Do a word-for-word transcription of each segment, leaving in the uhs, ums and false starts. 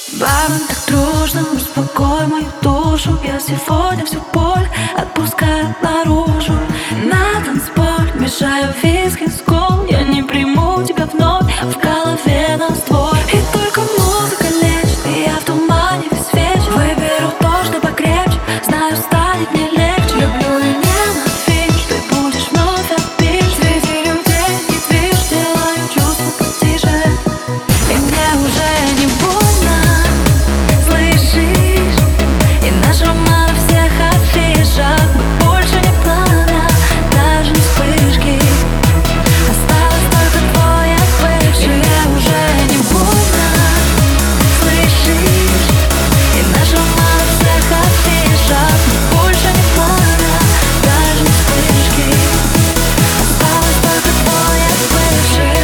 Бармен так дружно, успокой мою душу. Я сегодня всю боль отпускаю наружу. На танцполе мешаю виски с кол. Я не приму тебя вновь, в голове нас двое. И только музыка лечит, и я в тумане весь вечер. Выберу то, что покрепче, знаю, станет мне легче. Люблю и ненавижу, ты будешь вновь обижен. Среди людей не движ, делаю чувства потише. И мне уже не больно, слышишь? И наш роман на всех афишах. Мы больше не пламя, даже не вспышки. Осталось только твой бывший. Мне уже не больно, слышишь? И наш роман на всех афишах. Мы больше не пламя, даже не вспышки. Осталось только твой бывший.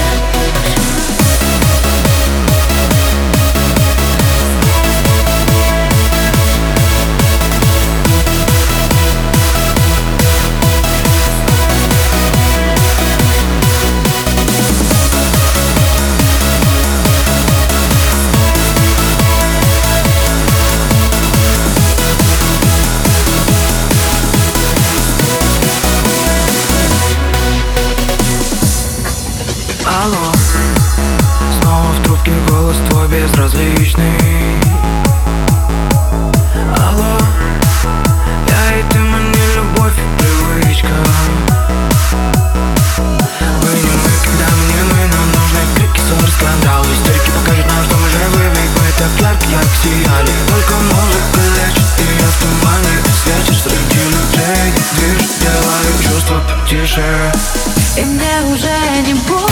Алло, снова в трубке голос твой безразличный. Алло, я и ты, мы не любовь и привычка. Вы не мы, когда мы не мы, нам нужны крики, ссоры, скандалы. Историки покажут нам, что мы живы, ведь мы так ярко, ярко сияли. Только музыка лечит, и я в тумане светишь среди людей. Движ, делаю чувства тише. И мне уже не больно,